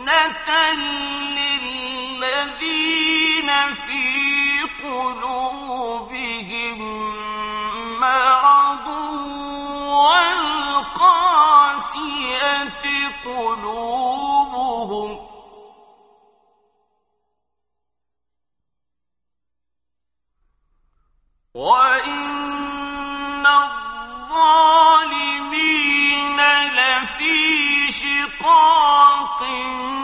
للذين في قلوبهم مرض والقاسية قلوبهم وإن الظالمين لفي شقاق